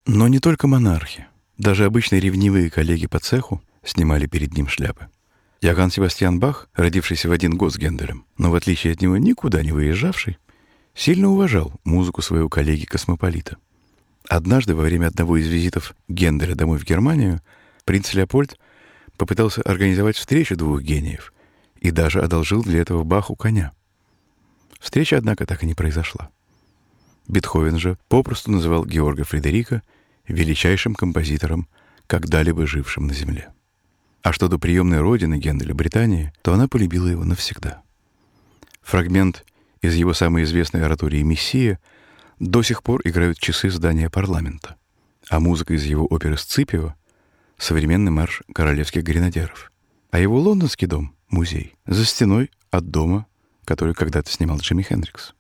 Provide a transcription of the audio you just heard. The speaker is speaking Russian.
Но не только монархи. Даже обычные ревнивые коллеги по цеху снимали перед ним шляпы. Иоганн Себастьян Бах, родившийся в один год с Генделем, но в отличие от него никуда не выезжавший, сильно уважал музыку своего коллеги-космополита. Однажды во время одного из визитов Генделя домой в Германию принц Леопольд попытался организовать встречу двух гениев и даже одолжил для этого Баху коня. Встреча, однако, так и не произошла. Бетховен же попросту называл Георга Фредерика величайшим композитором, когда-либо жившим на земле. А что до приемной родины Генделя, Британии, то она полюбила его навсегда. Фрагмент из его самой известной оратории «Мессия» до сих пор играют часы здания парламента, а музыка из его оперы «Сципио» — современный марш королевских гренадеров. А его лондонский дом, музей, за стеной от дома, который когда-то снимал Джимми Хендрикс.